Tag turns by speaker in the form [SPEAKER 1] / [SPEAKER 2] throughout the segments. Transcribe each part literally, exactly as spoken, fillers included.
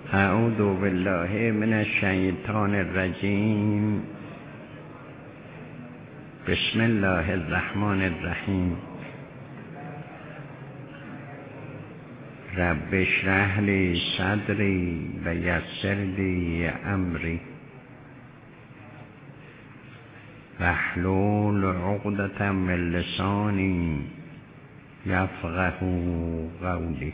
[SPEAKER 1] اعوذ بالله من الشیطان الرجیم. بسم الله الرحمن الرحیم. رب اشرح لی صدری و یسر لی امری واحلل عقدة من لسانی یفقهوا قولی.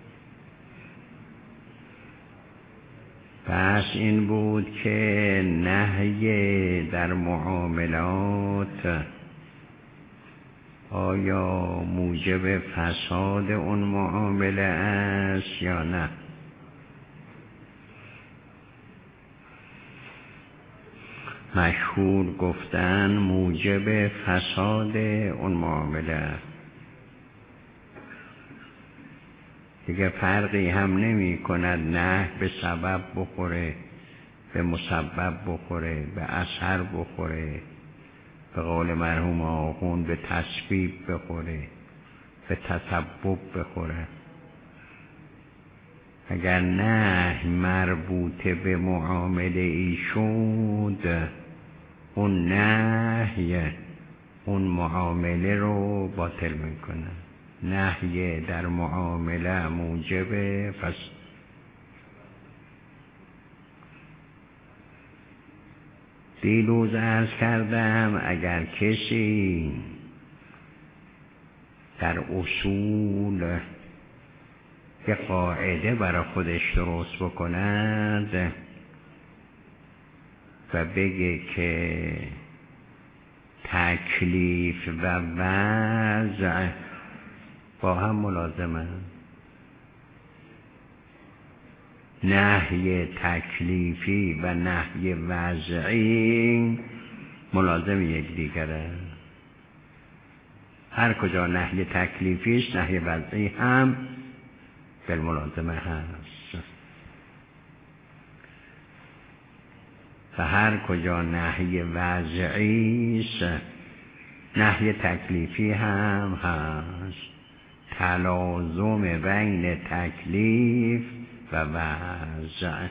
[SPEAKER 1] پس این بود که نهی در معاملات آیا موجب فساد اون معامله است یا نه. مشهور گفتن موجب فساد اون معامله است. دیگه فرقی هم نمی کند نه به سبب بخوره، به مسبب بخوره، به اثر بخوره، به قول مرحوم آخوند به تسبیب بخوره، به تسبب بخوره. اگر نه مربوط به معامله ای شد، اون نهی اون معامله رو باطل میکنه. نهی در معامله موجب فساد. دیروز عرض کردم اگر کسی در اصول یه قاعده برای خودش درست بکند و بگه که تکلیف و وضع با هم ملازمه، نهی تکلیفی و نهی وضعی ملازم یک دیگره. هر کجا نهی تکلیفی است نهی وضعی هم بالملازمه هست و هر کجا نهی وضعی است نهی تکلیفی هم هست. تلازم بین تکلیف و وضع.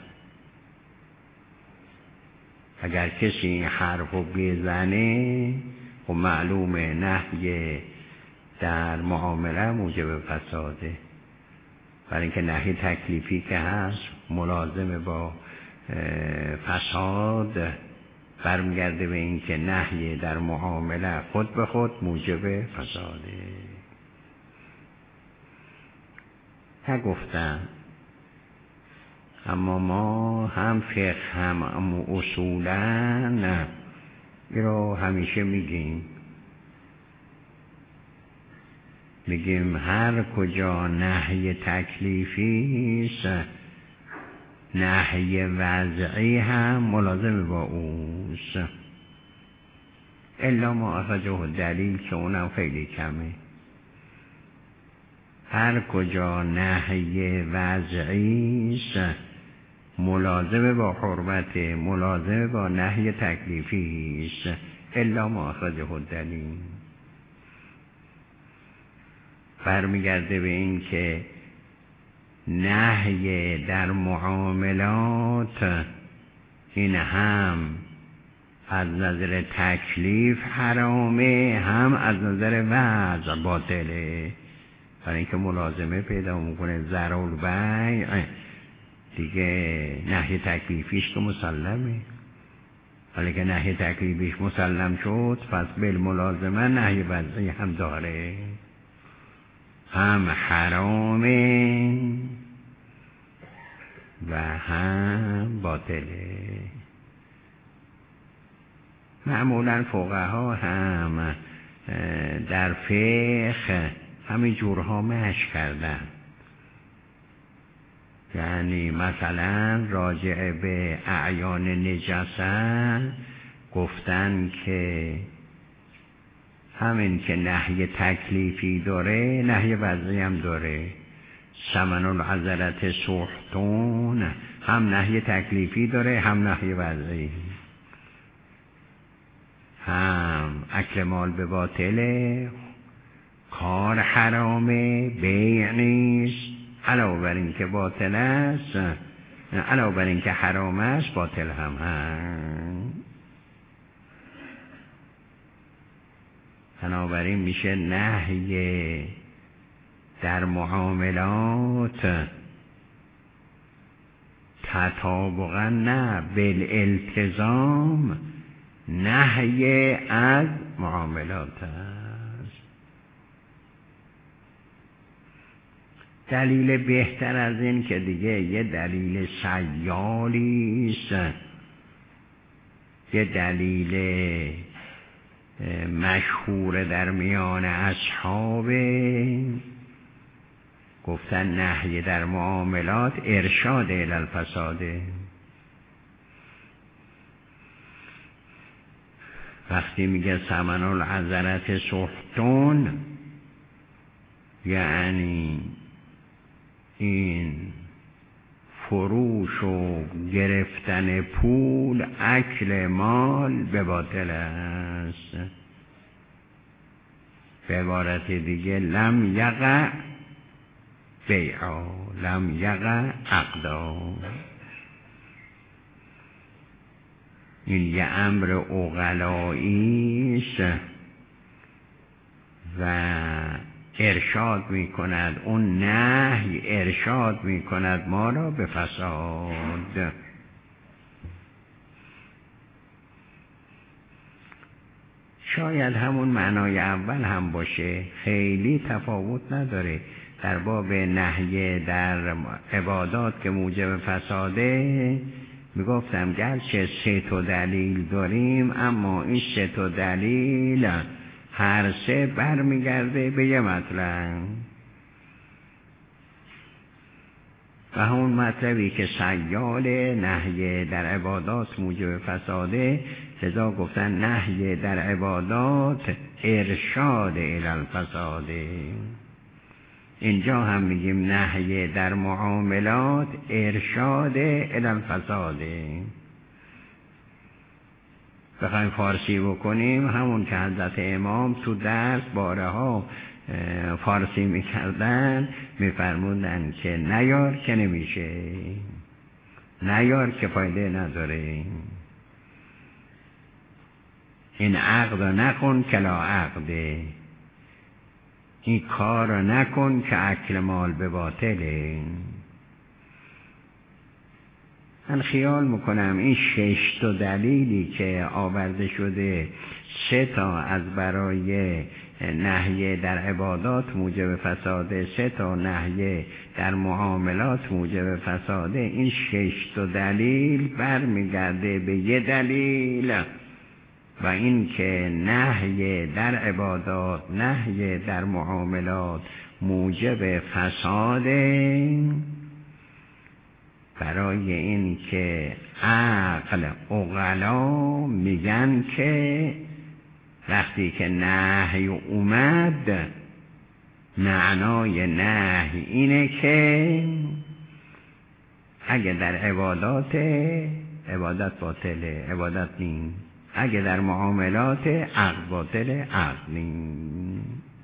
[SPEAKER 1] اگر کسی این حرف رو بزنه و معلومه نهی در معامله موجب فساده، برای اینکه نهی تکلیفی که هست ملازم با فساد برمیگرده به اینکه نهی در معامله خود به خود موجب فساده. نگفتم اما ما هم فقه هم اما اصولا نه این رو همیشه میگیم میگیم هر کجا نهی تکلیفی است نهی وضعی هم ملازم با اوست، الا ما اخرجه دلیل که اونم خیلی کمه. هر کجا نهی وضعی است ملازم با حرمت، ملازم با نهی تکلیفی است، الا ما اخرجه دلیل. برمیگرده به این که نهی در معاملات این هم از نظر تکلیف حرامه، هم از نظر وضع باطله، برای اینکه ملازمه پیدا میکنه. ضرر بیع دیگه نهی تکلیفیش که مسلمه، ولی که نهی تکلیفیش مسلم شد پس بالملازمه نهی وضعی هم داره، هم حرامه و هم باطله. معمولا فقها هم در فقه همین جورها مشق کردن، یعنی مثلا راجع به اعیان نجاسه گفتن که همین که نهی تکلیفی داره نهی وضعی هم داره. ثمن العذرة سحتون هم نهی تکلیفی داره هم نهی وضعی. هم اکل مال به باطله، کار حرامه، بیع نیست، علاوه بر این که باطل است علاوه بر این که حرام است باطل هم هست. بنابراین میشه نهی در معاملات تطابقا نه بالالتزام نهی از معاملات است. دلیل بهتر از این که دیگه یه دلیل سیالی است، یه دلیل مشهور در میان اصحاب گفتن نهی در معاملات ارشاد الی الفساد. وقتی میگه ثمن العذرة سحتون، یعنی این فروش و گرفتن پول، اکل مال به باطل است. به عبارت دیگه لم یقع بیعا لم یقع عقدا. این یه امر عقلایی است و ارشاد می کند، اون نهی ارشاد می کند ما را به فساد. شاید همون معنای اول هم باشه، خیلی تفاوت نداره. در باب نهی در عبادات که موجب فساده میگفتم گرچه سه تا دلیل داریم، اما این سه تا دلیل هر سه برمیگرده به یه مطلب و همون مطلبی که سیال نهی در عبادات موجب فساده، لذا گفتن نهی در عبادات ارشاد الی الفساده. اینجا هم میگیم نهی در معاملات ارشاد الی الفساده. بخوایم فارسی بکنیم، همون که حضرت امام تو درس بارها فارسی میکردن، میفرمودن که نیار که نمیشه، نیار که فایده نداره، این عقد نکن که لا عقده، این کار نکن که اکل مال به باطله. من خیال میکنم این شش تا دلیلی که آورده شده، سه تا از برای نهی در عبادات موجب فساده، سه تا نهی در معاملات موجب فساده، این شش تا دلیل برمیگرده به یه دلیل و این که نهی در عبادات، نهی در معاملات موجب فساده، برای این که عقل عقلا میگن که وقتی که نهی اومد، معنای نهی اینه که اگه در عبادات عبادت باطله، عبادت نیم، اگه در معاملات عقد باطله، عقد نیم.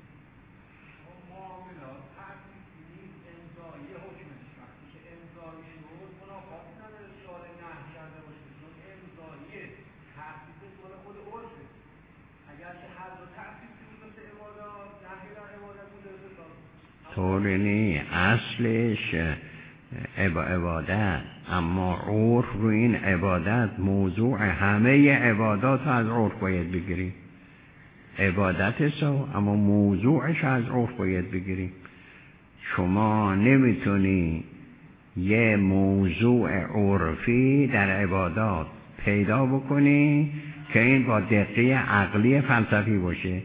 [SPEAKER 1] طوری نی، اصلش عبادت، اما عرف رو این عبادت موضوع همه عبادات از عرف باید بگیری. عبادت سو اما موضوعش از عرف باید بگیری. شما نمیتونی یه موضوع عرفی در عبادات پیدا بکنی که این با دقیق عقلی فلسفی باشه.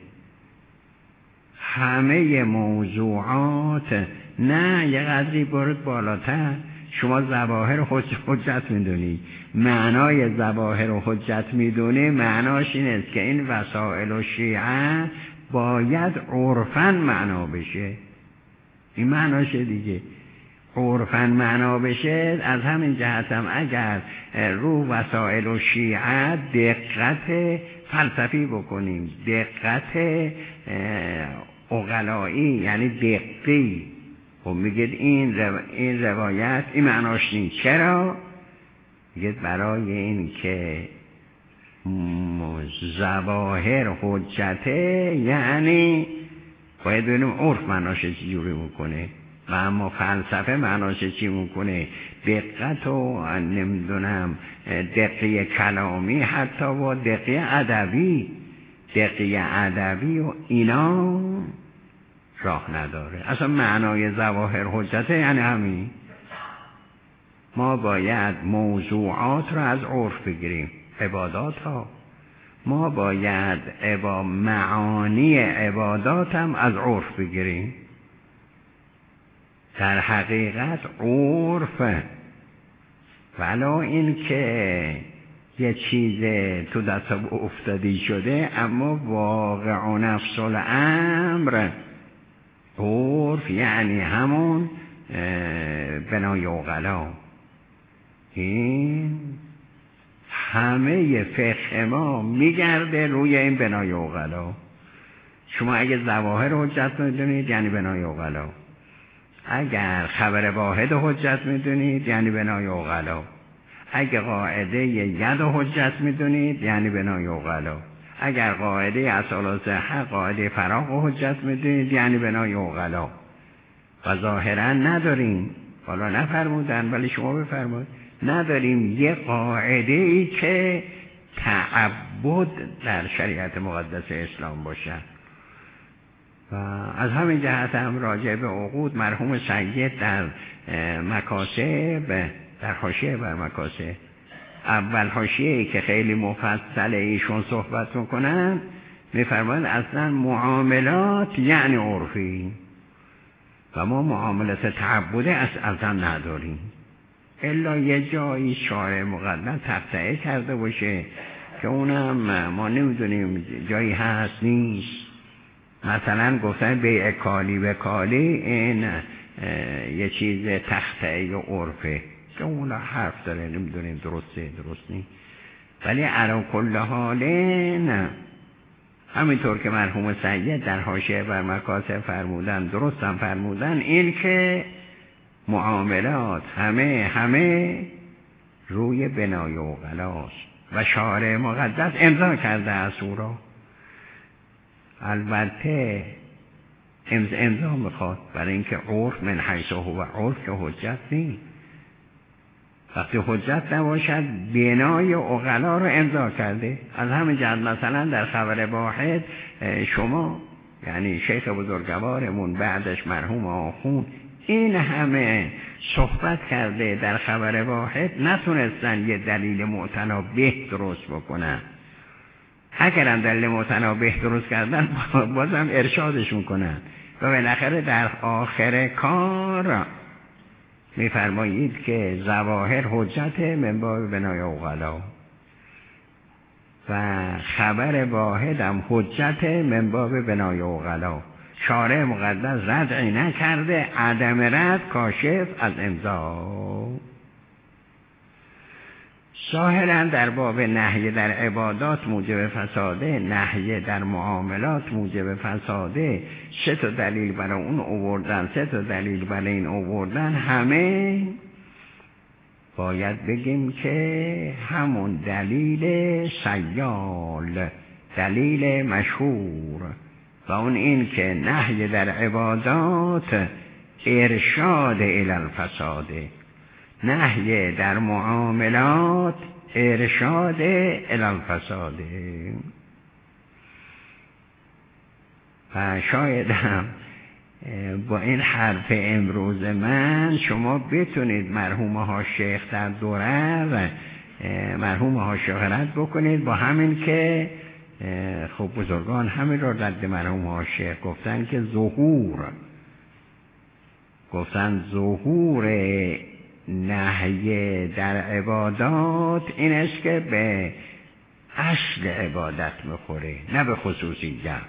[SPEAKER 1] همه موضوعات نه، یه قدری برد بالاتر. شما ظواهر حجت میدونی، معنای ظواهر و حجت میدونی، معناش این است که این وسائل و شیعه باید عرفاً معنا بشه. این معناش دیگه، عرفاً معنا بشه. از همین جهت هم اگر رو وسائل و شیعه دقت فلسفی بکنیم، دقت عقلایی یعنی دقی خب میگید این رو... این روایت این معناش نیست. چرا؟ میگید برای این که ظواهر حجته، یعنی باید ببینیم عرف معناش چی جوری میکنه و اما فلسفه معناش چی میکنه. دقت و نمیدونم دقیق کلامی، حتی و دقیق ادبی، دقیق ادبی و اینا راه نداره. اصلا معنای ظواهر حجته یعنی همین. ما باید موضوعات رو از عرف بگیریم، عبادات ها. ما باید عبا معانی عبادات هم از عرف بگیریم. در حقیقت عرف ولو این که یه چیز تو دست افتادی شده، اما واقع و نفس الامر عرف یعنی همون بنای عقلا. این همه فقه ما میگرده روی این بنای عقلا. شما اگه ظواهر حجت میدونید یعنی بنای عقلا، اگر خبر واحد حجت میدونید یعنی بنای عقلا، اگر قاعده ید حجت میدونید یعنی بنای عقلا، اگر قاعده اصل و صحه قاعده فراغ حجت میدونید یعنی بنای عقلا. و ظاهرا نداریم، حالا نفرمودن ولی شما بفرمایید، نداریم یه قاعده ای که تعبد در شریعت مقدس اسلام باشه. و از همین جهت هم راجع به عقود مرحوم سید در مکاسب، در حاشیه بر مکاسب، اول حاشیه‌ای که خیلی مفصل ایشون صحبت میکنن، میفرمایند اصلا معاملات یعنی عرفی و ما معاملات تعبده اصلا نداریم، الا یه جایی شارع مقدس تقطعه کرده باشه که اونم ما نمیدونیم جایی هست نیست. مثلا گفتن بیع کالی به کالی، این یه چیز تقطعه و عرفه که اون حرف داره، نمیدونیم درسته درست نیست. ولی علی کل حال نه، همینطور که مرحوم سید در حاشیه بر مکاسب فرمودن، درست هم فرمودن، این که معاملات همه همه روی بنای عقلاست و شارع مقدس امضا کرده از او را. البته امضا میخواد برای اینکه عرف من حیث هو عرف که حجت نیست. وقتی حجت نباشد بنای عقلا رو امضا کرده. از همین جهت مثلا در خبر واحد شما یعنی شیخ بزرگوارمون بعدش مرحوم آخوند این همه صحبت کرده در خبر واحد، نتونستن یه دلیل معتنا به درست بکنن. اگرم دلیل معتنا به درست کردن بازم ارشادش میکنن و بالاخره در آخر کار میفرمایید که ظواهر حجت من باب بنای عقلا و خبر واحد هم حجت من باب بنای عقلا. شارع مقدس ردعی نکرده، عدم رد کاشف از امضا. ظاهرا در باب نهی در عبادات موجب فساده، نهی در معاملات موجب فساده، سه تا دلیل برای اون آوردن، سه تا دلیل برای این آوردن، همه باید بگیم که همون دلیل سیال، دلیل مشهور و اون این که نهی در عبادات ارشاد الی الفساده، نهی در معاملات ارشاد الی الفساده. و شاید هم با این حرف امروز من شما بتونید مرحوم ها شیخ در دوره مرحوم ها شیخ رد بکنید با همین که خب بزرگان همین را رد مرحوم ها شیخ گفتن که ظهور گفتن ظهور نهی در عبادات این است که به اصل عبادت میخوره نه به خصوصیت.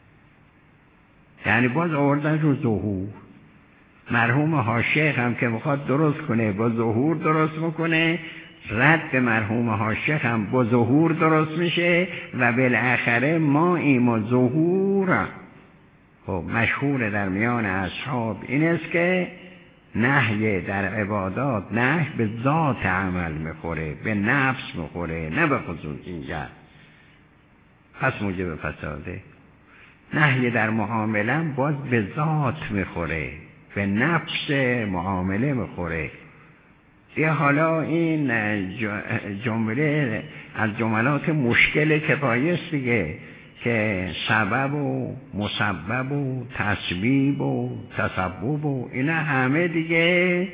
[SPEAKER 1] یعنی باز آوردن رو ظهور. مرحوم ها شیخ هم که میخواد درست کنه با ظهور درست میکنه، رد به مرحوم ها شیخ هم با ظهور درست میشه و بالاخره ما ایم و ظهور خب مشهور در میان اصحاب این است که نهی در عبادات نهی به ذات عمل میخوره، به نفس میخوره، نه به خصوص اینجا، پس موجب فساده. نهی در معامله باز به ذات میخوره، به نفس معامله میخوره. یه حالا این جمله از جملات مشکل کفایه است دیگه، که سبب و مسبب و تسبیب و تسبب و اینا همه دیگه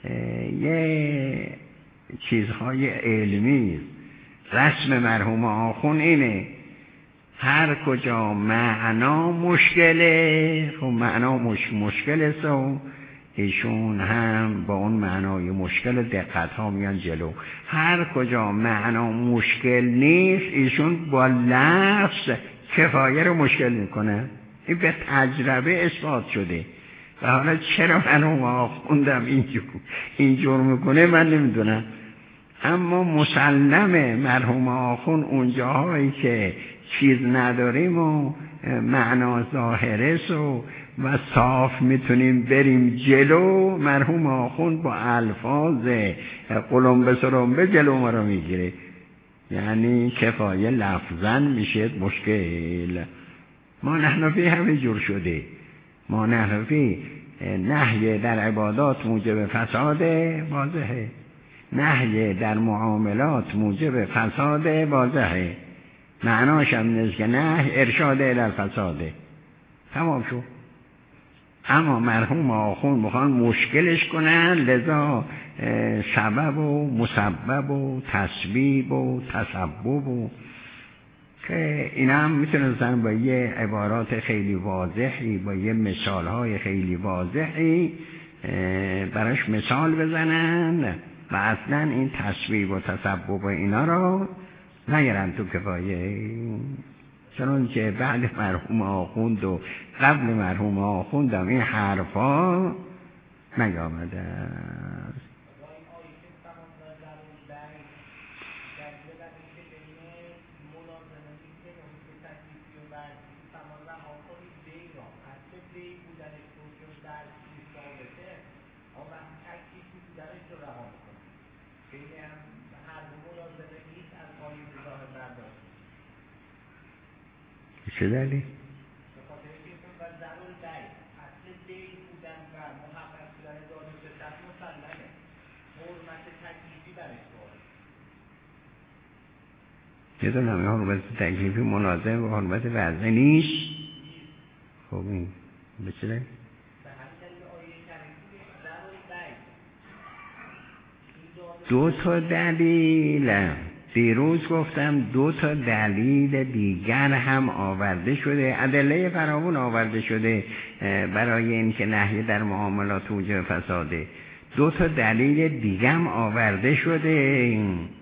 [SPEAKER 1] یه چیزهای علمی. رسم مرحوم آخون اینه هر کجا معنا مشکله، خب معنا مش... مشکل است و ایشون هم با اون معنای مشکل دقت ها میان جلو. هر کجا معنا مشکل نیست ایشون با لفظ کفایه رو مشکل میکنه. این به تجربه اثبات شده. و حالا چرا من رو آخوندم اینجور اینجور میکنه من نمیدونم، اما مسلمه مرحوم آخون اونجاهایی که چیز نداریم و معنا ظاهره و و صاف میتونیم بریم جلو، مرحوم آخون با الفاظ قلمبه سرمبه جلو ما رو میگیره. یعنی کفایه لفظن میشه مشکل. ما نحنفی همه جور شده. ما نحنفی نهی در عبادات موجب فساده واضحه، نهی در معاملات موجب فساده واضحه، معناش هم نیست که نه ارشاده در فساده، تمام شد. اما مرحوم آخون میخوان مشکلش کنن، لذا سبب و مسبب و تسبیب و تسبب و که اینا هم میتونستن با یه عبارات خیلی واضحی، با یه مثالهای خیلی واضحی براش مثال بزنن و اصلا این تسبیب و تسبب و اینا رو نگرن تو کفایه. چنانچه بعد مرحوم آخوند و قبل مرحوم آخوندم این حرفا نیامده است. چه دلیل؟ یه دونه همه حرمت تکلیفی مناظم و حرمت وضعی نیست. خب این به چه دلیل؟ دو تا دلیل دیروز گفتم، دو تا دلیل دیگر هم آورده شده، ادله فراوان آورده شده برای این که نهی در معاملات موجب فساده. دو تا دلیل دیگه هم آورده شده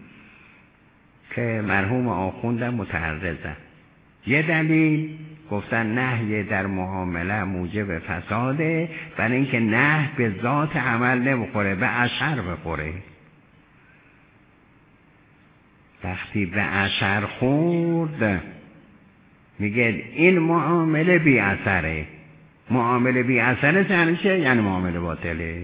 [SPEAKER 1] که مرحوم آخوندم متعرضن. یه دلیل گفتن نهی در معامله موجب فساده، برای اینکه نهی به ذات عمل نمیخوره، به اثر بخوره. وقتی به اثر خورد میگه این معامله بی اثره. معامله بی اثره یعنی چه؟ یعنی معامله باطله.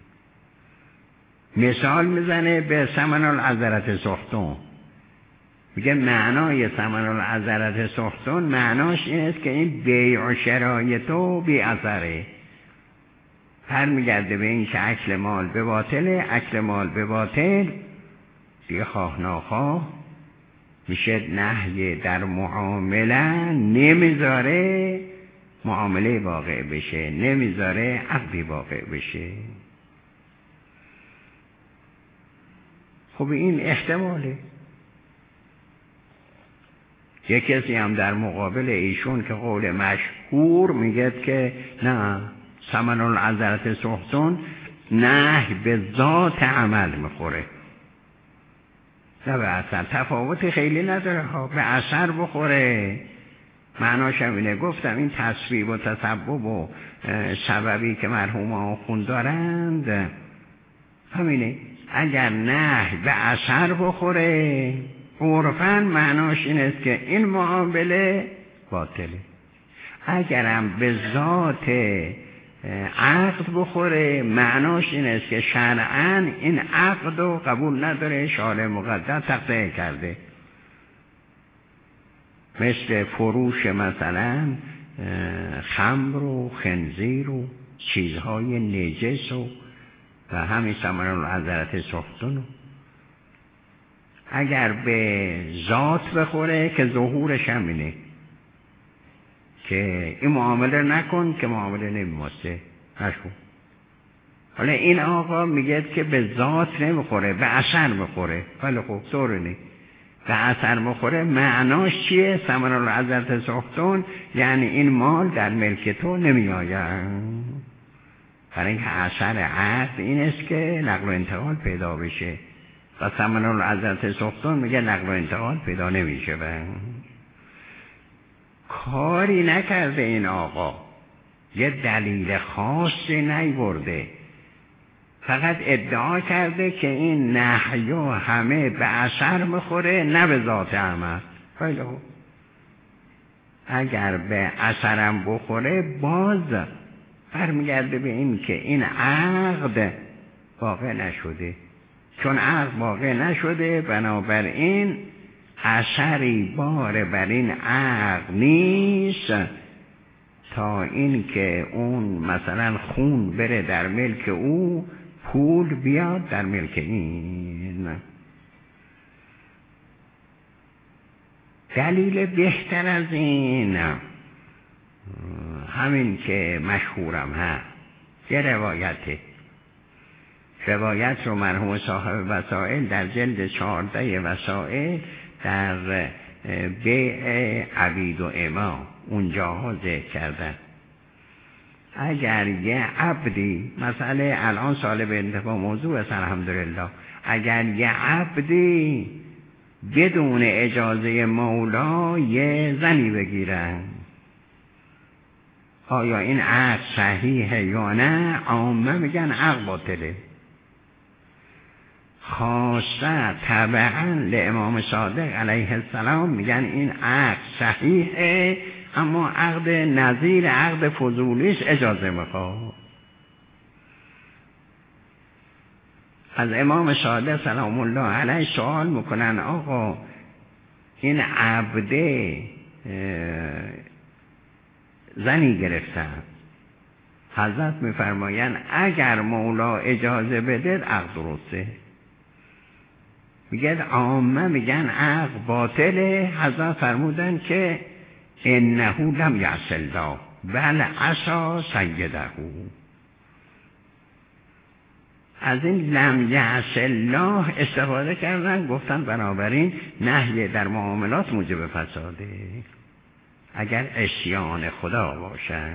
[SPEAKER 1] مثال میزنه به ثمن العذرت سختون، میگه معنای ثمن العذرت سختون معناش این است که این بیع و شرای تو بی اثره. هر میگرده به این که اکل مال به باطله، اکل مال به باطل دیگه خواه ناخواه میشه نهی در معامله، نمیذاره معامله واقع بشه، نمیذاره عقدی واقع بشه. خب این احتماله. یک کسی هم در مقابل ایشون که قول مشهور میگه که نه ثمن العذرت سختون نهی به ذات عمل میخوره، نه به اثر. تفاوت خیلی نداره ها، به اثر بخوره. معناش هم اینه، گفتم این تسبیب و تسبب و سببی که مرحوم آخوند دارند همینه. اگر نهی به اثر بخوره عرفاً معناش این است که این معامله باطله. اگرم به ذات عقد بخوره معناش این است که شرعاً این عقد رو قبول نداره، شارع مقدس تقطیع کرده. مثل فروش مثلا خمر و خنزیر و چیزهای نجس و و همین ثمن العذرت سختون، اگر به ذات بخوره که ظهورش هم اینه که این معامله نکن که معامله نمیماسه نشکن. حالا این آقا میگه که به ذات نمیخوره، به اثر میخوره. ولی خب طور نی به اثر میخوره معناش چیه؟ ثمن العذرت سختون، یعنی این مال در ملک تو نمیآید. برای اینکه اثر عقد این است که نقل و انتقال پیدا بشه و ثمن العذرت سختون میگه نقل و انتقال پیدا نمیشه. کاری نکرده این آقا، یه دلیل خاصی نیورده، فقط ادعا کرده که این نهیو همه به اثر میخوره نه به ذات عمل. خیلی خوب، اگر به اثرم بخوره باز برمیگرده به این که این عقد واقع نشده. چون عقد واقع نشده بنابراین اثری بار بر این عقد نیست تا این که اون مثلا خون بره در ملک او، پول بیاد در ملک این. دلیل بهتر از این همین که مشهورم هست، یه روایته. روایت رو مرحوم صاحب وسائل در جلد چهارده وسائل در بیع عبید و اما اونجاها ذکر کردن. اگر یه عبدی، مسئله الان سال به انتفاع موضوع است الحمدلله، اگر یه عبدی بدون اجازه مولا یه زنی بگیرن، آیا این عقد صحیحه یا نه؟ عامه میگن عقد باطله. خاصه تبعا لامام صادق علیه السلام میگن این عقد صحیحه، اما عقد نظیر عقد فضولیش اجازه میخواد. از امام صادق سلام الله علیه سوال میکنن آقا این عبده زنی گرفتن، حضرت میفرمایند اگر مولا اجازه بده عقد درسته. میگن عامه میگن عقد باطله. حضرت فرمودن که انه لم یعص الله بل عصا سیده. از این لم یعص الله استفاده کردن، گفتن بنابراین نهی در معاملات موجب فساده اگر عصیان خدا باشن.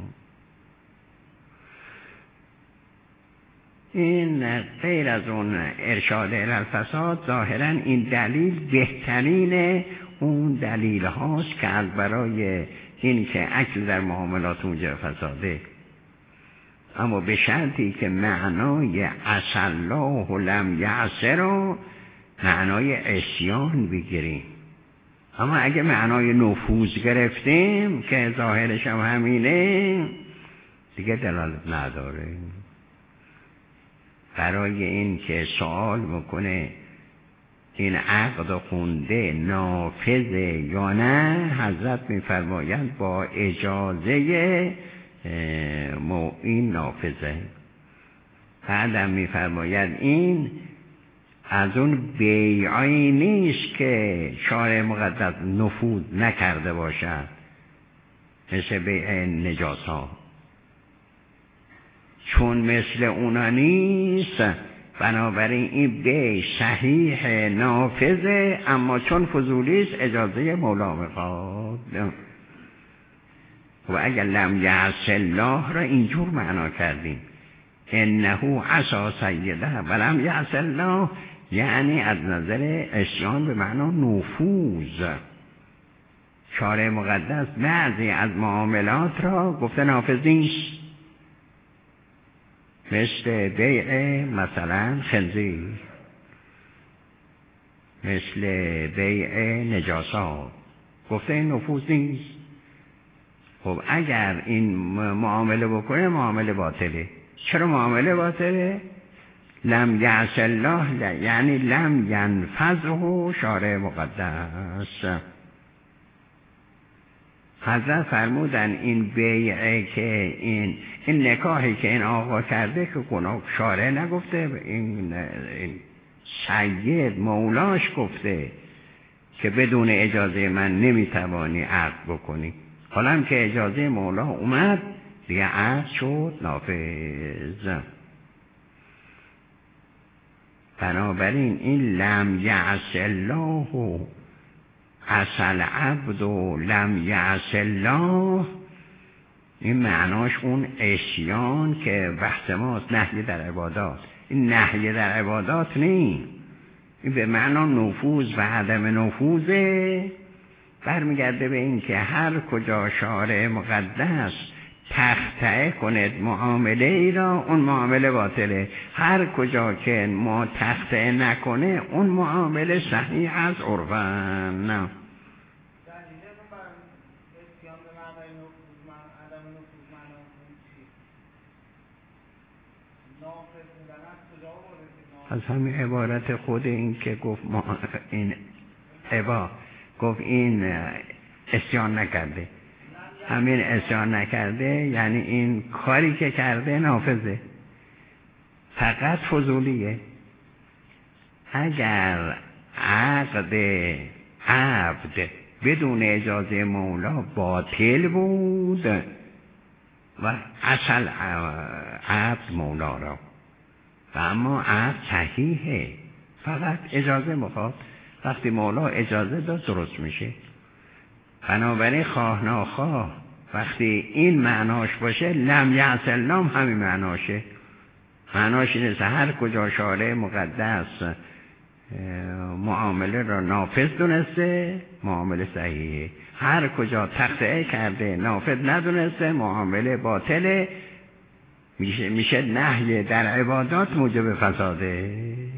[SPEAKER 1] این غیر از اون ارشاد الی الفساد، ظاهرا این دلیل بهترین اون دلیل هاست که از برای این که اکل در معاملات موجب فساده، اما به شرطی که معنای عصی الله لم یعص رو معنای عصیان بگیریم. اما اگه معنای نفوذ گرفتیم که ظاهرش هم همینه دیگه دلالت نداره. برای این که سوال میکنه این عقد خونده نافذه یا نه، حضرت میفرمایند با اجازه این نافذه. بعدم میفرماید این از اون بیعی نیست که شارع مقدس نفوذ نکرده باشد، مثل بیع نجاسا، چون مثل اونا نیست بنابراین این بیع صحیح نافذه، اما چون فضولیست اجازه مولا میخواد. و اگر لم یعص الله را اینجور معنا کردیم انه عصا سیده و لم یعص الله، یعنی از نظر عصیان به معنا نفوذ. شارع مقدس بعضی از معاملات را گفته نافذ نیست، مثل بیع مثلا خنزیر، مثل بیع نجاسات، گفته این نفوذ نیست. خب اگر این معامله بکنه معامله باطله. چرا معامله باطله؟ لم یعص الله، یعنی لم ینفذه شارع مقدس. حضرت فرمودن این بیعه که این این نکاحی که این آقا کرده که گناه، شارع نگفته، این, این سید مولاش گفته که بدون اجازه من نمیتوانی عقد بکنی. حالا هم که اجازه مولا اومد دیگه عقد شد نافذ. بنابراین این لم یعص الله اصل عبد و لم یعص الله، این معناش اون عصیان که بحث ماست، نهی در عبادات. این نهی در عبادات نیست، این به معنا نفوذ و عدم نفوذه. برمیگرده به این که هر کجا شارع مقدس تخطئه کند معامله ای را، اون معامله باطله. هر کجا که ما تخطئه نکنه اون معامله صحیح از عرفن. نه از همین عبارت خود این که گفت ما این عبا گفت این اسیان نکرده، همین اسیان نکرده یعنی این کاری که کرده نافذه، فقط فضولیه. اگر عقد عبد بدون اجازه مولا باطل بود و اصل عبد مولا را، و اما عقد صحیحه، فقط اجازه میخواد. وقتی مولا اجازه داد درست میشه. بنابراین خواه ناخواه وقتی این معناش باشه لم یعص الله همین معناشه. معناش اینه هر کجا شارع مقدس معامله را نافذ دونسته معامله صحیحه، هر کجا تخطئه کرده نافذ ندونسته معامله باطله. میشه, میشه نهی در عبادات موجب فساده.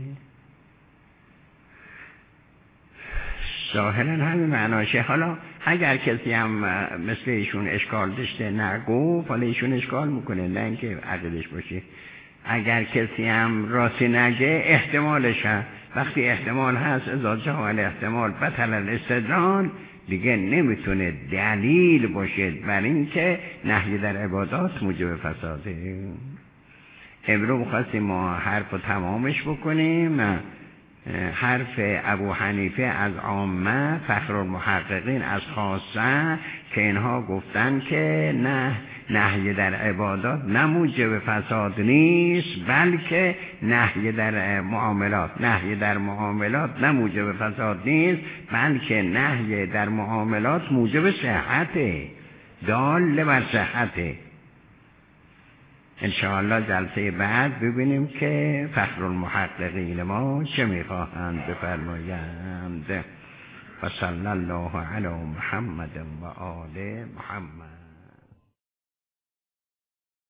[SPEAKER 1] ظاهرا همین معناشه. حالا اگر کسی هم مثل ایشون اشکال داشته نگفت، حالا ایشون اشکال میکنه، نه اینکه عقیدش باشه. اگر کسی هم راستی نگه احتمالش هست. وقتی احتمال هست اذا جاء الاحتمال بطل الاستدلال، دیگه نمیتونه دلیل باشه بر این که نهی در عبادات موجب فساده. امروز خواستیم ما حرف رو تمامش بکنیم. حرف ابو حنیفه از عامه، فخرالمحققین از خاصه، که اینها گفتن که نه، نهی در عبادات نه موجب فساد نیست، بلکه نهی در معاملات نهی در معاملات نه موجب فساد نیست، بلکه نهی در معاملات موجب صحته، دال بر صحته. انشاءالله جلسه بعد ببینیم که فخرالمحققین ما چه میخواهند بفرمایند. و صلی الله علی محمد و آل محمد.